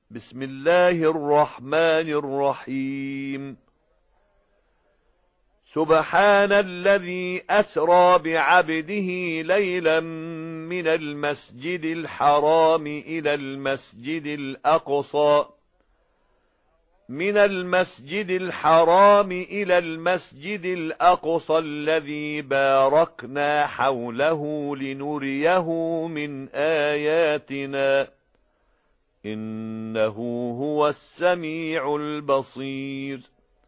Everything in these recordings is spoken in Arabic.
بسم الله الرحمن الرحيم. سبحان الذي أسرى بعبده ليلا من المسجد الحرام إلى المسجد الأقصى الذي باركنا حوله لنريه من آياتنا إنه هو السميع البصير.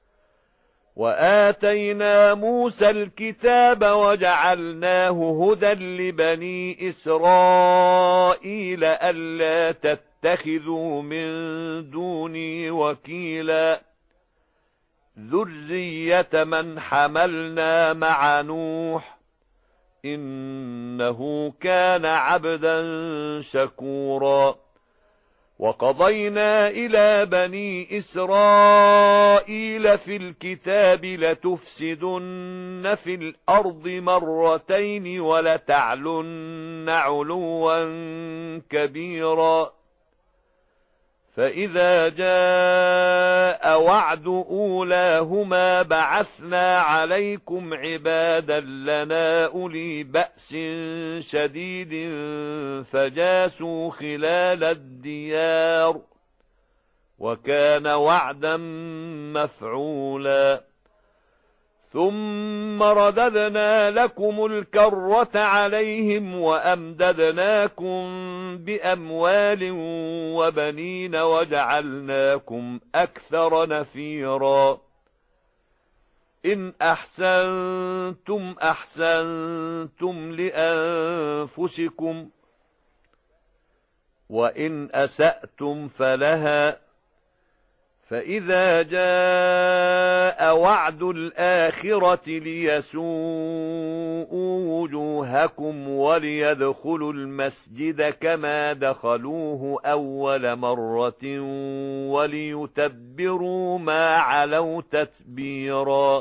وآتينا موسى الكتاب وجعلناه هدى لبني إسرائيل ألا تتخذوا من دوني وكيلا ذرية من حملنا مع نوح إنه كان عبدا شكورا. وقضينا إلى بني إسرائيل في الكتاب لتفسدن في الأرض مرتين ولتعلن علوا كبيرا. فإذا جاء وعد أولاهما بعثنا عليكم عبادا لنا أولي بأس شديد فجاسوا خلال الديار وكان وعدا مفعولا. ثم رددنا لكم الكرة عليهم وأمددناكم بأموال وبنين وجعلناكم أكثر نفيرا. إن أحسنتم أحسنتم لأنفسكم وإن أسأتم فلها. فإذا جاء وعد الآخرة ليسوءوا وجوهكم وليدخلوا المسجد كما دخلوه أول مرة وليتبروا ما علوا تتبيرا.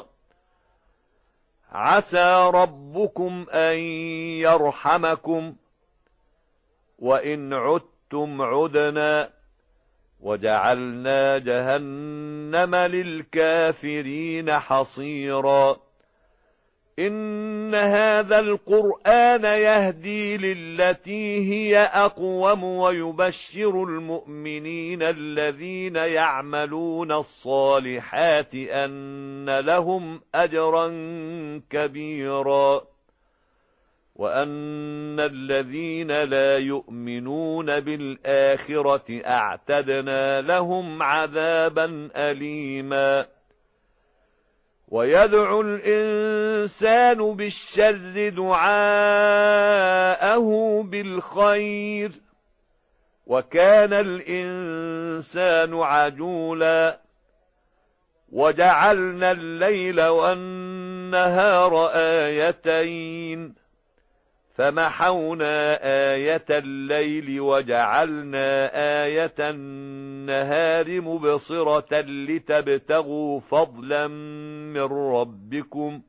عسى ربكم أن يرحمكم وإن عدتم عدنا وجعلنا جهنم للكافرين حصيرا. إن هذا القرآن يهدي للتي هي أقوم ويبشر المؤمنين الذين يعملون الصالحات أن لهم أجرا كبيرا وأن الذين لا يؤمنون بالآخرة أعتدنا لهم عذابا أليما. ويدعو الإنسان بالشر دعاءه بالخير وكان الإنسان عجولا. وجعلنا الليل والنهار آيتين فمحونا آية الليل وجعلنا آية النهار مبصرة لتبتغوا فضلا من ربكم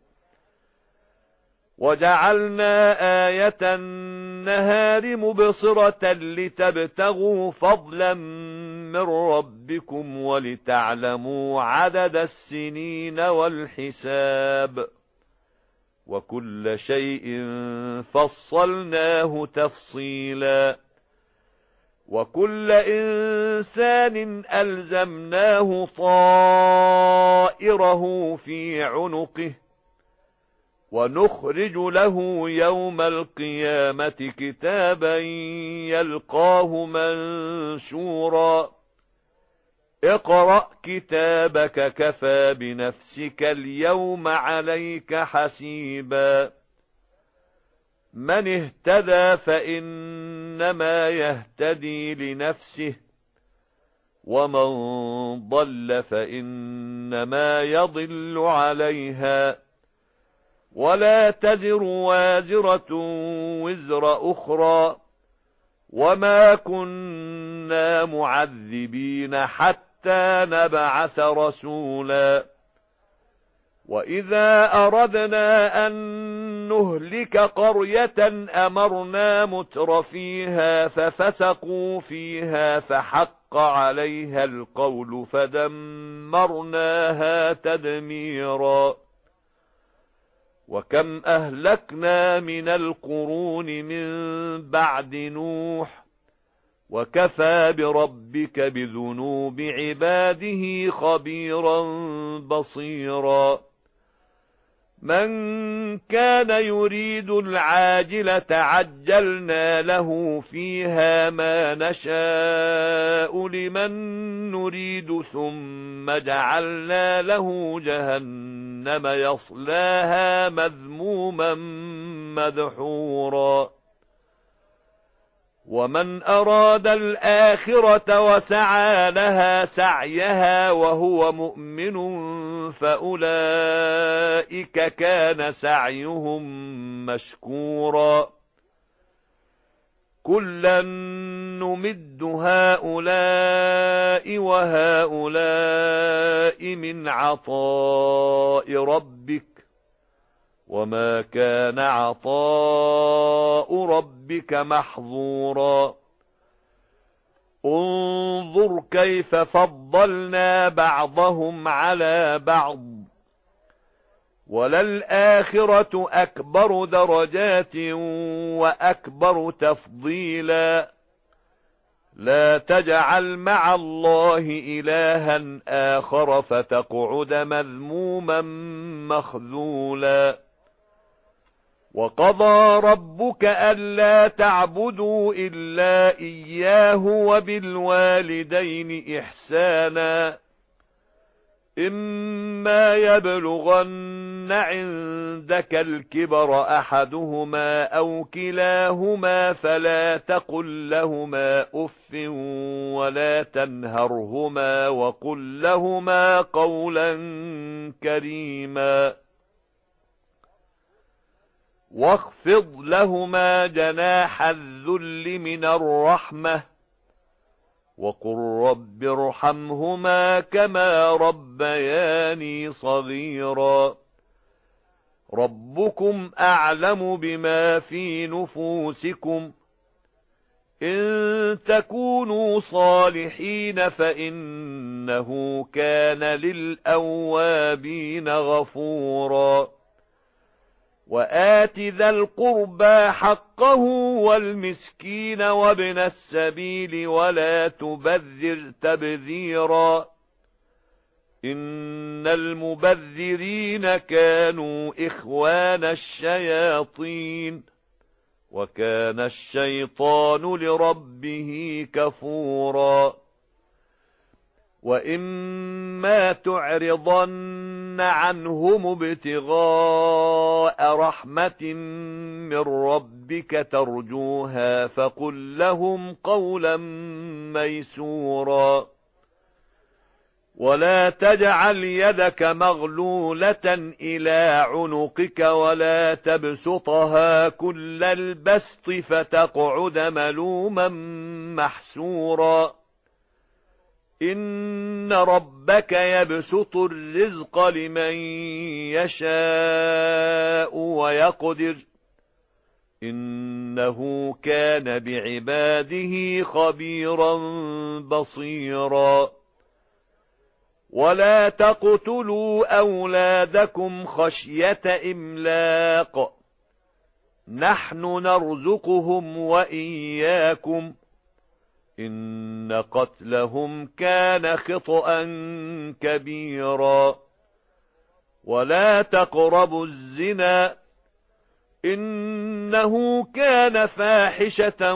ولتعلموا عدد السنين والحساب وكل شيء فصلناه تفصيلا. وكل إنسان ألزمناه طائره في عنقه ونخرج له يوم القيامة كتابا يلقاه منشورا. اقرأ كتابك كفى بنفسك اليوم عليك حسيبا. من اهتدى فإنما يهتدي لنفسه ومن ضل فإنما يضل عليها ولا تزر وازرة وزر أخرى وما كنا معذبين حتى نبعث رسولا. وإذا أردنا أن نهلك قرية أمرنا مترفيها ففسقوا فيها فحق فحق عليها القول فدمرناها تدميرا وكم أهلكنا من القرون من بعد نوح وكفى بربك بذنوب عباده خبيرا بصيرا من كان يريد العاجلة عجلنا له فيها ما نشاء لمن نريد ثم جعلنا له جهنم يصلاها مذموما مدحورا ومن أراد الآخرة وسعى لها سعيها وهو مؤمن فأولئك كان سعيهم مشكورا كلا نمد هؤلاء وهؤلاء من عطاء ربك وما كان عطاء ربك محظورا انظر كيف فضلنا بعضهم على بعض وللآخرة أكبر درجات وأكبر تفضيلا لا تجعل مع الله إلها آخر فتقعد مذموما مخذولا وقضى ربك ألا تعبدوا إلا إياه وبالوالدين إحسانا إما يبلغن عندك الكبر أحدهما أو كلاهما فلا تقل لهما أف ولا تنهرهما وقل لهما قولا كريما واخفض لهما جناح الذل من الرحمة وقل رب ارحمهما كما ربياني صغيرا ربكم أعلم بما في نفوسكم إن تكونوا صالحين فإنه كان للأوابين غفورا وآت ذا القربى حقه والمسكين وابن السبيل ولا تبذر تبذيرا إن المبذرين كانوا إخوان الشياطين وكان الشيطان لربه كفورا وإما تعرضن عنهم ابتغاء رحمة من ربك ترجوها فقل لهم قولا ميسورا ولا تجعل يدك مغلولة إلى عنقك ولا تبسطها كل البسط فتقعد ملوما محسورا إن ربك يبسط الرزق لمن يشاء ويقدر إنه كان بعباده خبيرا بصيرا ولا تقتلوا أولادكم خشية إملاق نحن نرزقهم وإياكم إن قتلهم كان خطأ كبيرا ولا تقربوا الزنا إنه كان فاحشة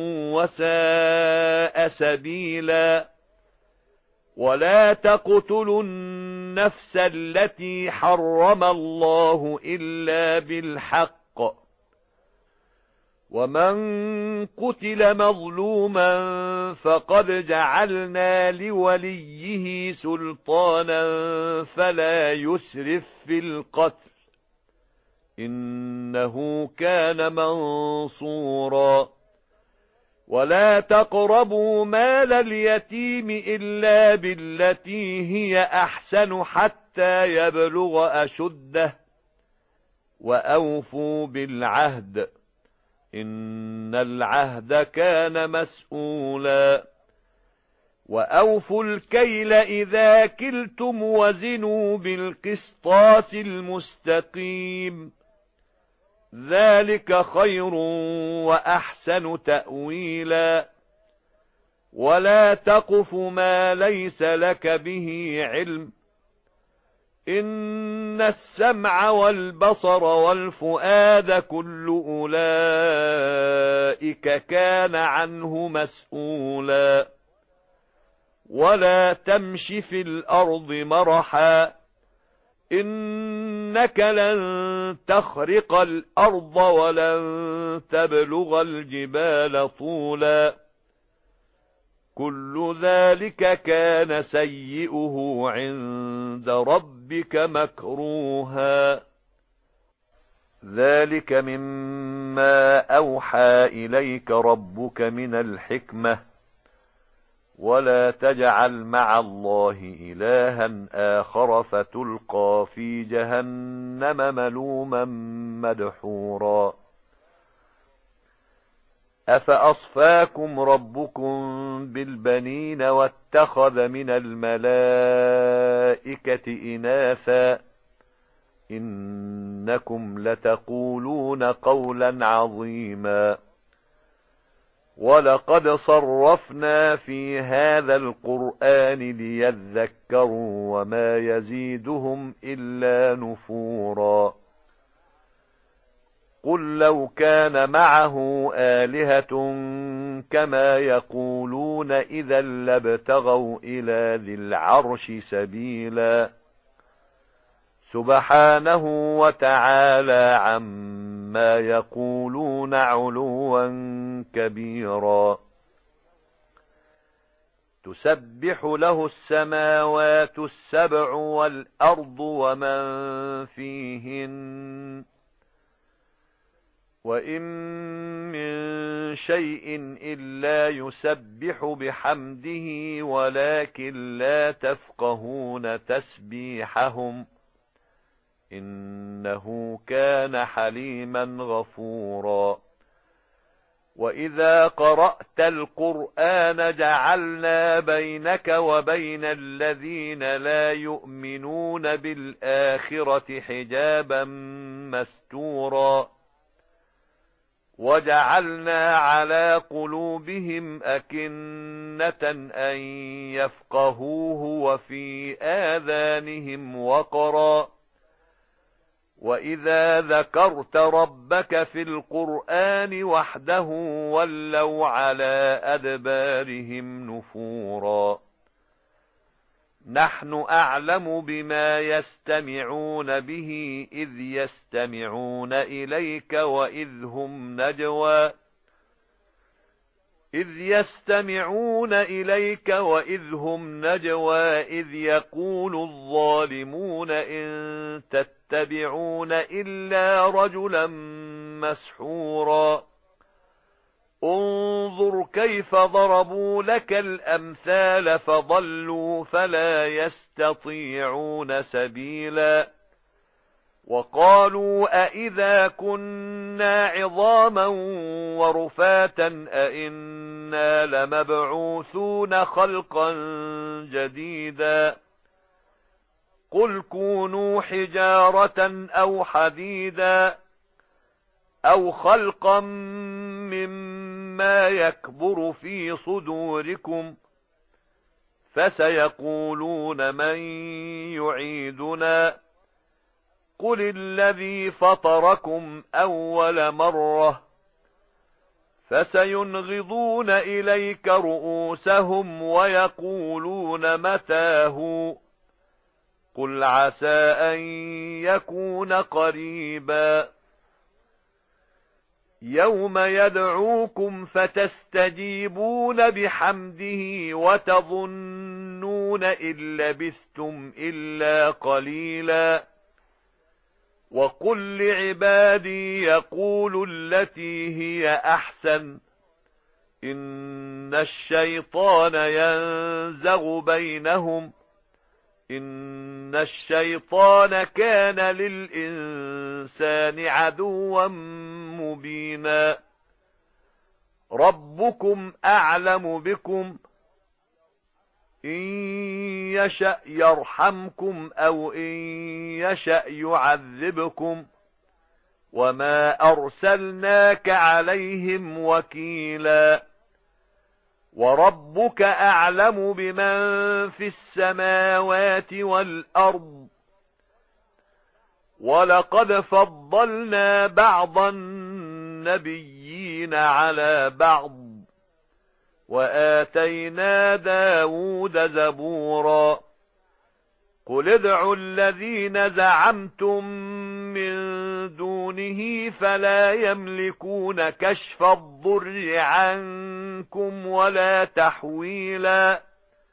وساء سبيلا ولا تقتلوا النفس التي حرم الله إلا بالحق ومن قتل مظلوما فقد جعلنا لوليه سلطانا فلا يسرف في القتل إنه كان منصورا ولا تقربوا مال اليتيم إلا بالتي هي أحسن حتى يبلغ أشده وأوفوا بالعهد إن العهد كان مسؤولا وأوفوا الكيل إذا كلتم وزنوا بالقسطاس المستقيم ذلك خير وأحسن تأويلا ولا تقف ما ليس لك به علم إن السمع والبصر والفؤاد كل أولئك كان عنه مسؤولا ولا تمش في الأرض مرحا إنك لن تخرق الأرض ولن تبلغ الجبال طولا كل ذلك كان سيئه عند ربك مكروها ذلك مما أوحى إليك ربك من الحكمة ولا تجعل مع الله إلها آخر فتلقى في جهنم ملوما مدحورا أفأصفاكم ربكم بالبنين واتخذ من الملائكة إناثا إنكم لتقولون قولا عظيما ولقد صرفنا في هذا القرآن ليذكروا وما يزيدهم إلا نفورا قل لو كان معه آلهة كما يقولون إذا لابتغوا إلى ذي العرش سبيلا سبحانه وتعالى عما يقولون علوا كبيرا تسبح له السماوات السبع والأرض ومن فيهن وإن من شيء إلا يسبح بحمده ولكن لا تفقهون تسبيحهم إنه كان حليما غفورا وإذا قرأت القرآن جعلنا بينك وبين الذين لا يؤمنون بالآخرة حجابا مستورا وجعلنا على قلوبهم أكنة أن يفقهوه وفي آذانهم وقرا وإذا ذكرت ربك في القرآن وحده ولوا على أدبارهم نفورا نحن أعلم بما يستمعون به إذ يستمعون إليك وإذ هم نجوى إذ يقول الظالمون إن تتبعون إلا رجلا مسحورا انظر كيف ضربوا لك الأمثال فضلوا فلا يستطيعون سبيلا وقالوا أئذا كنا عظاما ورفاتا أئنا لمبعوثون خلقا جديدا قل كونوا حجارة أو حديدا أو خلقا مما يكبر في صدوركم فسيقولون من يعيدنا قل الذي فطركم أول مرة فسينغضون إليك رؤوسهم ويقولون متاه قل عسى أن يكون قريبا يوم يدعوكم فتستجيبون بحمده وتظنون إن لبثتم إلا قليلا وقل لعبادي يقولوا التي هي أحسن إن الشيطان ينزغ بينهم إن الشيطان كان للإنسان عدوا مبينا ربكم أعلم بكم إن يشأ يرحمكم أو إن يشأ يعذبكم وما أرسلناك عليهم وكيلا وربك أعلم بمن في السماوات والأرض ولقد فضلنا بعض النبيين على بعض وآتينا داود زبورا قل ادعوا الذين زعمتم من دونه فلا يملكون كشف الضر عنكم ولا تحويلا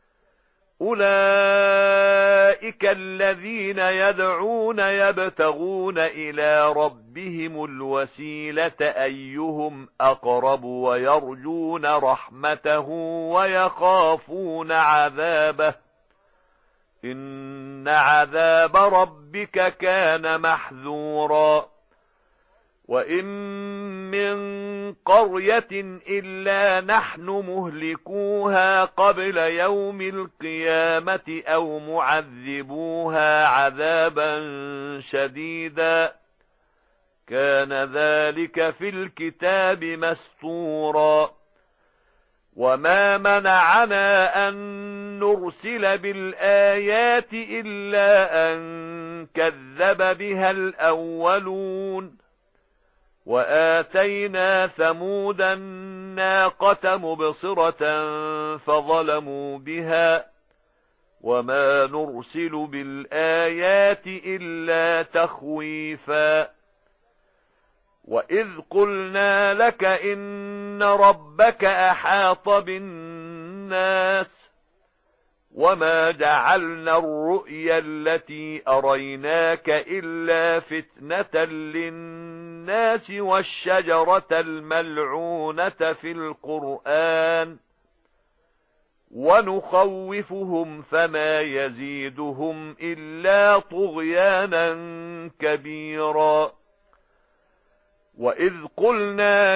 أولئك الذين يدعون يبتغون إلى ربهم الوسيلة أيهم أقرب ويرجون رحمته ويخافون عذابه إن عذاب ربك كان محذورا وإن من قرية إلا نحن مهلكوها قبل يوم القيامة أو معذبوها عذابا شديدا كان ذلك في الكتاب مسطورا وما منعنا أن نرسل بالآيات إلا أن كذب بها الأولون وآتينا ثمود الناقة مبصرة فظلموا بها وما نرسل بالآيات إلا تخويفا وإذ قلنا لك إن ربك أحاط بالناس وما جعلنا الرؤيا التي أريناك إلا فتنة للناس والشجرة الملعونة في القرآن ونخوفهم فما يزيدهم إلا طغيانا كبيرا وإذ قلنا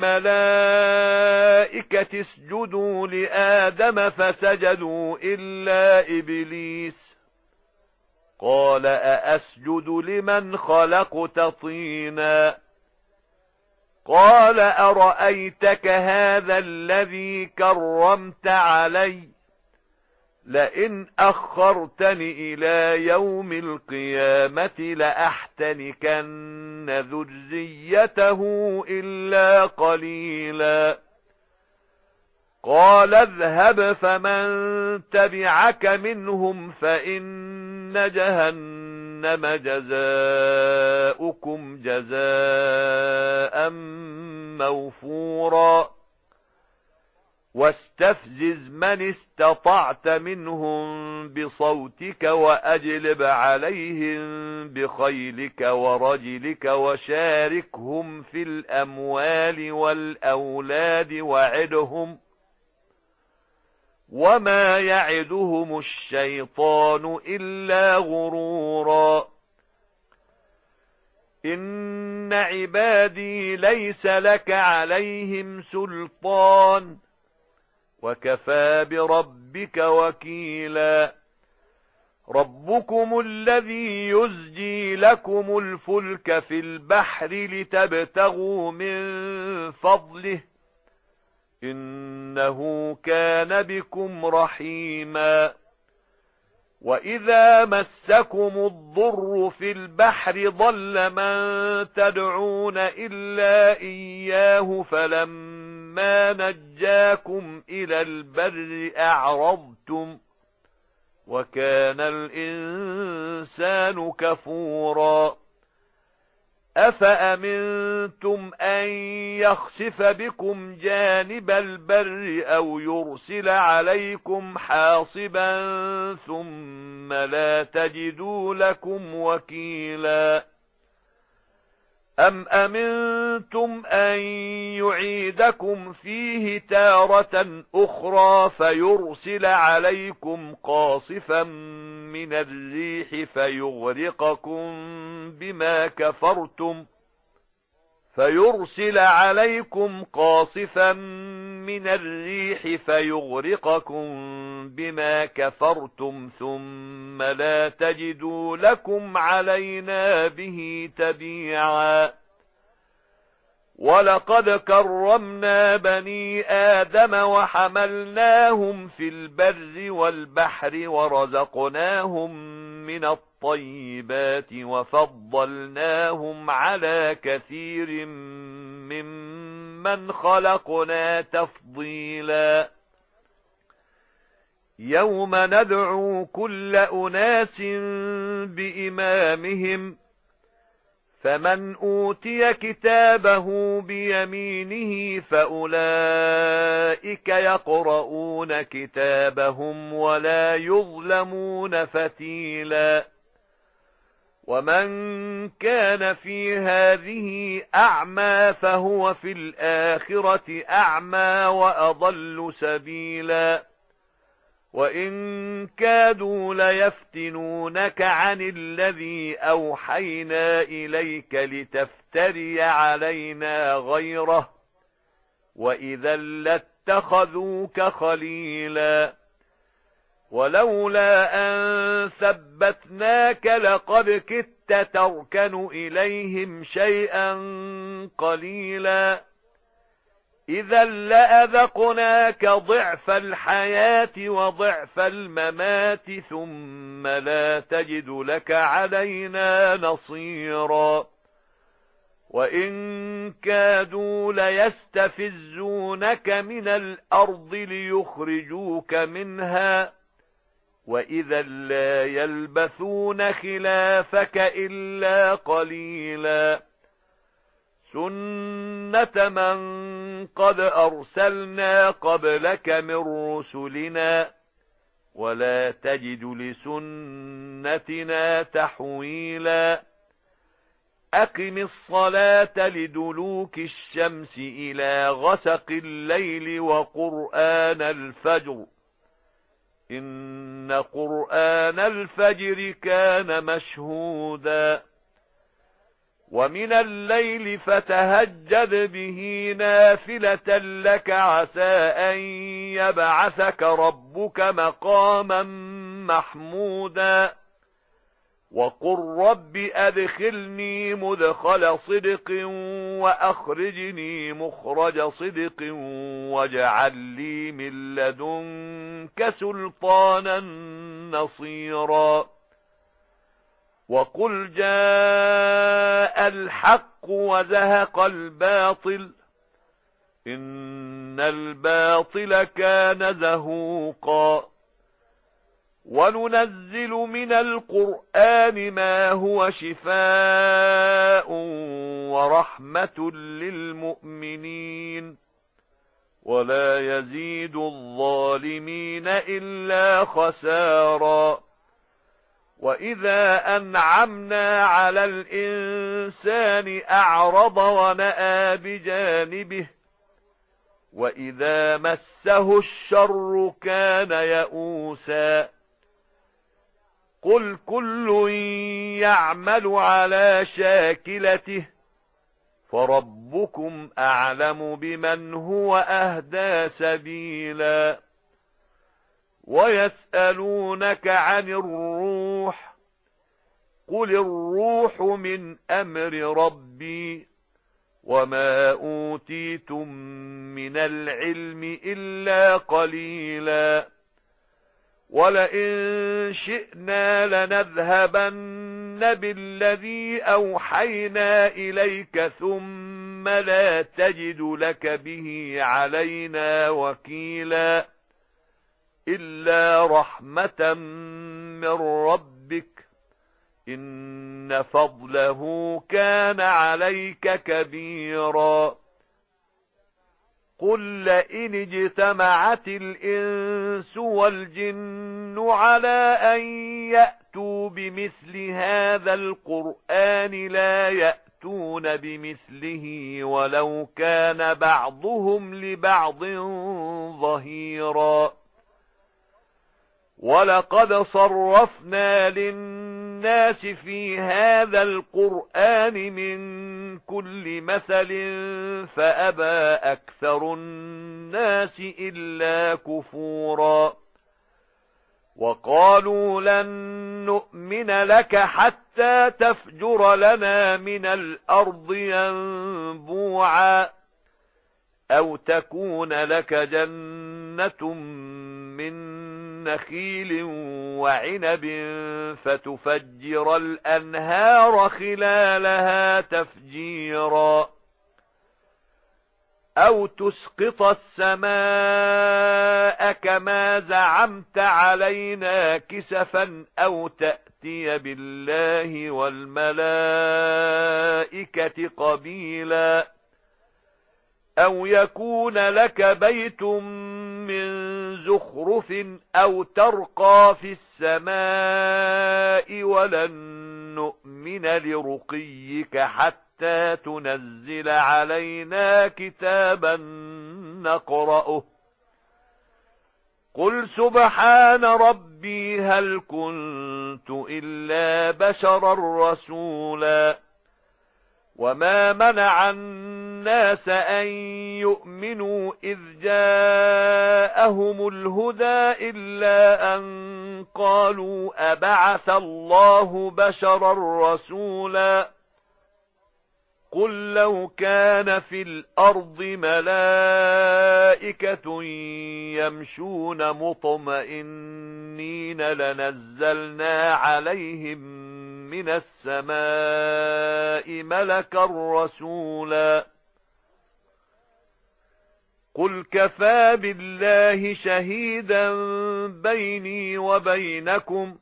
للملائكة اسجدوا لآدم فسجدوا إلا إبليس قال أأسجد لمن خلقت طينا قال أرأيتك هذا الذي كرمت علي لئن أخرتني إلى يوم القيامة لأحتنكن ذريته إلا قليلا قال اذهب فمن تبعك منهم فإن جهنم جزاؤكم جزاء موفورا واستفزز من استطعت منهم بصوتك وأجلب عليهم بخيلك ورجلك وشاركهم في الأموال والأولاد وعدهم وما يعدهم الشيطان إلا غرورا إن عبادي ليس لك عليهم سلطان وكفى بربك وكيلا ربكم الذي يزجي لكم الفلك في البحر لتبتغوا من فضله إنه كان بكم رحيما وإذا مسكم الضر في البحر ضل من تدعون إلا إياه فلما نجاكم إلى البر أعرضتم وكان الإنسان كفورا أفأمنتم أن يخسف بكم جانب البر أو يرسل عليكم حاصبا ثم لا تجدوا لكم وكيلا أم أمنتم أن يعيدكم فيه تارة أخرى فيرسل عليكم قاصفا من الريح من الريح فيغرقكم بما كفرتم ثم لا تجدوا لكم علينا به تبيعا ولقد كرمنا بني آدم وحملناهم في البر والبحر ورزقناهم من الطيبات وفضلناهم على كثير ممن خلقنا تفضيلا يوم ندعو كل أناس بإمامهم فمن أوتي كتابه بيمينه فأولئك يقرؤون كتابهم ولا يظلمون فتيلا ومن كان في هذه أعمى فهو في الآخرة أعمى وأضل سبيلا وإن كادوا ليفتنونك عن الذي أوحينا إليك لتفتري علينا غيره وإذا لاتخذوك خليلا ولولا أن ثبتناك لقد كدت تركن إليهم شيئا قليلا إذا لأذقناك ضعف الحياة وضعف الممات ثم لا تجد لك علينا نصيرا وإن كادوا ليستفزونك من الأرض ليخرجوك منها وإذا لا يلبثون خلافك إلا قليلا سنة من قد أرسلنا قبلك من رسلنا ولا تجد لسنتنا تحويلا أقم الصلاة لدلوك الشمس إلى غسق الليل وقرآن الفجر إن قرآن الفجر كان مشهودا ومن الليل فتهجد به نافلة لك عسى أن يبعثك ربك مقاما محمودا وقل رب أدخلني مدخل صدق وأخرجني مخرج صدق واجعل لي من لدنك سلطانا نصيرا وقل جاء الحق وزهق الباطل إن الباطل كان زهوقا وننزل من القرآن ما هو شفاء ورحمة للمؤمنين ولا يزيد الظالمين إلا خسارا وإذا أنعمنا على الإنسان أعرض ونأى بجانبه وإذا مسه الشر كان يئوسا قل كل يعمل على شاكلته فربكم أعلم بمن هو أهدى سبيلا ويسألونك عن الروح قل الروح من أمر ربي وما أوتيتم من العلم إلا قليلا ولئن شئنا لنذهبن بالذي أوحينا إليك ثم لا تجد لك به علينا وكيلا إلا رحمة من ربك إن فضله كان عليك كبيرا قل لئن اجتمعت الإنس والجن على أن يأتوا بمثل هذا القرآن لا يأتون بمثله ولو كان بعضهم لبعض ظهيرا ولقد صرفنا للناس للناس في هذا القرآن من كل مثل فأبى أكثر الناس إلا كفورا وقالوا لن نؤمن لك حتى تفجر لنا من الأرض ينبوعا أو تكون لك جنة من نخيل وعنب فتفجر الأنهار خلالها تفجيرا أو تسقط السماء كما زعمت علينا كسفا أو تأتي بالله والملائكة قبيلا أو يكون لك بيت من زخرف أو ترقى في السماء ولن نؤمن لرقيك حتى تنزل علينا كتابا نقرأه قل سبحان ربي هل كنت إلا بشرا رسولا وما منع الناس أن يؤمنوا إذ جاءهم الهدى إلا أن قالوا أبعث الله بشرا رسولا قل لو كان في الأرض ملائكة يمشون مطمئنين لنزلنا عليهم من السماء ملكا رسولا قل كفى بالله شهيدا بيني وبينكم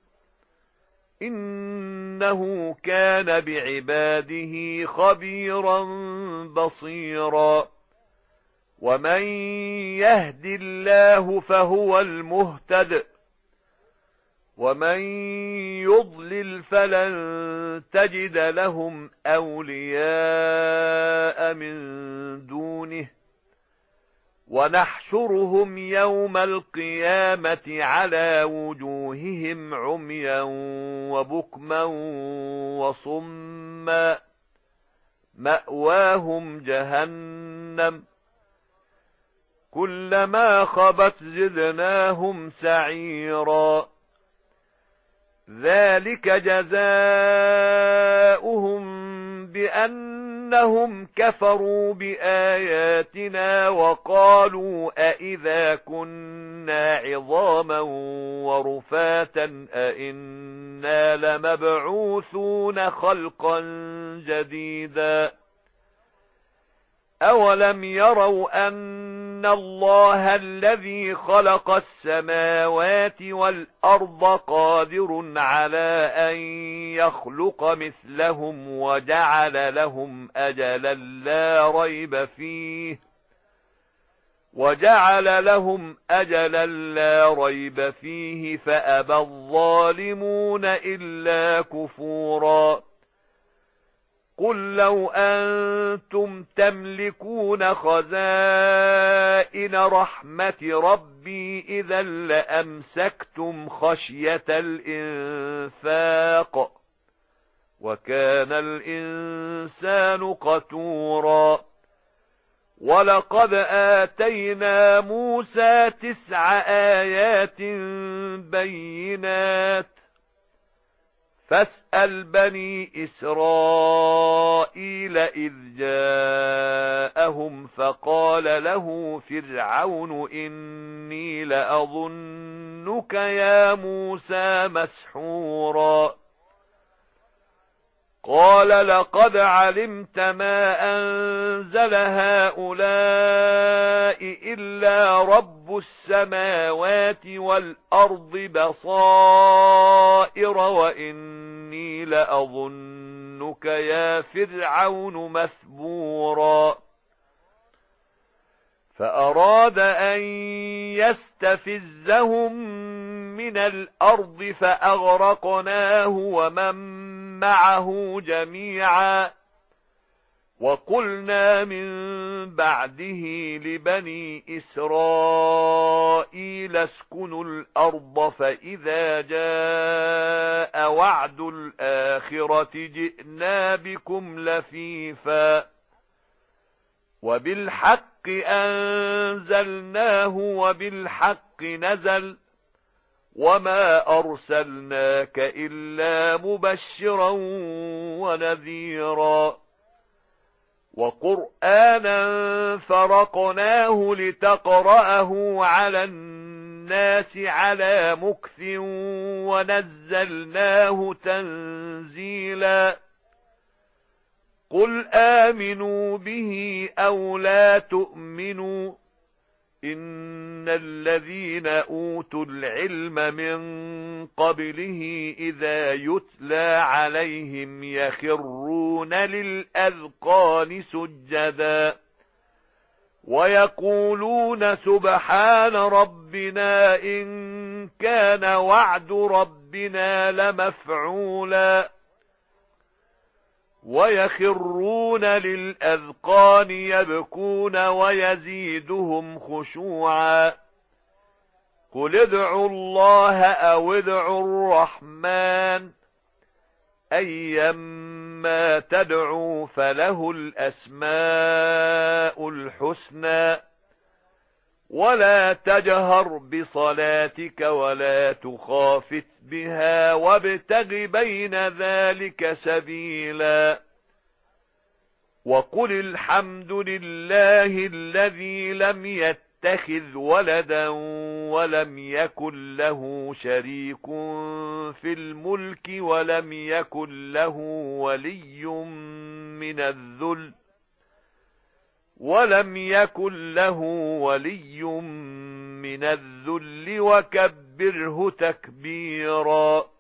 إنه كان بعباده خبيرا بصيرا ومن يهد الله فهو المهتد ومن يضلل فلن تجد لهم أولياء من دونه ونحشرهم يوم القيامة على وجوههم عميا وبكما وصما مأواهم جهنم كلما خبت زدناهم سعيرا ذلك جزاؤهم بأنهم كفروا بآياتنا وقالوا أئذا كنا عظاما ورفاتا أئنا لمبعوثون خلقا جديدا أولم يروا أن الله الذي خلق السماوات والأرض قادر على أن يخلق مثلهم وجعل لهم أجلا لا ريب فيه فأبى الظالمون إلا كفورا قل لو أنتم تملكون خزائن رحمة ربي إذا لأمسكتم خشية الإنفاق وكان الإنسان قتورا ولقد آتينا موسى 9 آيات بينات فاسأل بني إسرائيل إذ جاءهم فقال له فرعون إني لأظنك يا موسى مسحورا قال لقد علمت ما أنزل هؤلاء إلا رب السماوات والأرض بصائر وإني لأظنك يا فرعون مثبورا فأراد أن يستفزهم من الأرض فأغرقناه ومن معه جميعا وقلنا من بعده لبني إسرائيل اسكنوا الأرض فإذا جاء وعد الآخرة جئنا بكم لفيفا وبالحق أنزلناه وبالحق نزل وما أرسلناك إلا مبشرا ونذيرا وقرآنا فرقناه لتقرأه على الناس على مكث ونزلناه تنزيلا قل آمنوا به أو لا تؤمنوا إن الذين أوتوا العلم من قبله إذا يتلى عليهم يخرون للأذقان سجدا ويقولون سبحان ربنا إن كان وعد ربنا لمفعولا ويخرون للأذقان يبكون ويزيدهم خشوعا قل ادعوا الله أو ادعوا الرحمن أيما تدعوا فله الأسماء الحسنى ولا تجهر بصلاتك ولا تخافت بها وابتغ بين ذلك سبيلا وقل الحمد لله الذي لم يتخذ ولدا ولم يكن له شريك في الملك ولم يكن له ولي من الذل وكبره تكبيرا